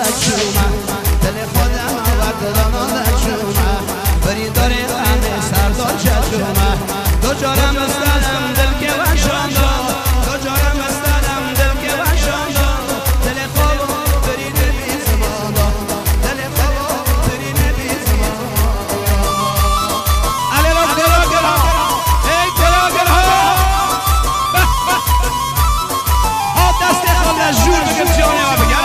شومه دل خودم آورد رانان شومه بری داری همه سردار شومه دو جارم استدم دل که وشاندا دو جارم استدم دل که وشاندا دل خواب بری نبی زمانا دل خواب بری نبی زمانا علی را گرا ای گرا ها دست خود را جور بگم جانه و بگم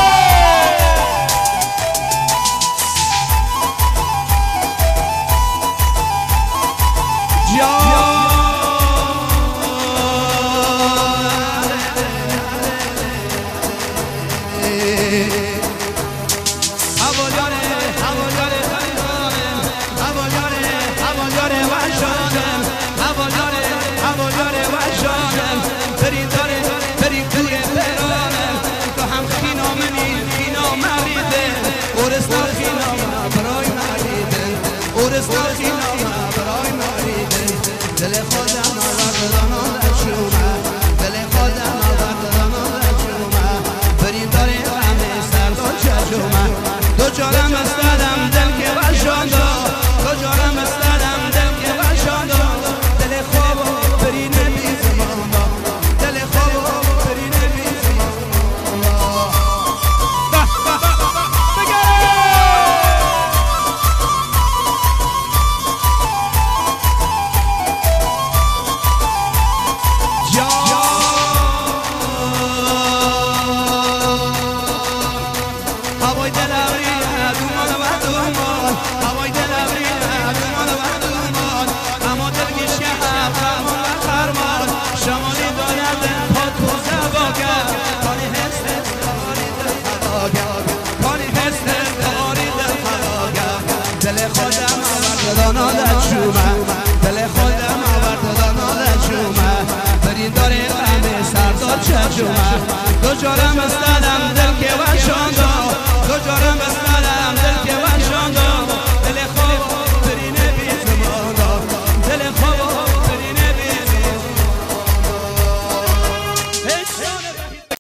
دل خودم آورد رانان شومه دل خودم آورد رانان شومه بری داری همه سردار شومه دو جارم استدم دل که وشاندا دو جارم استدم دل که وشاندا دل خواب بری نبی زمانا دل خواب بری نبی زمانا هوای دل ابری دومان و دومان هوای دل ابری دومان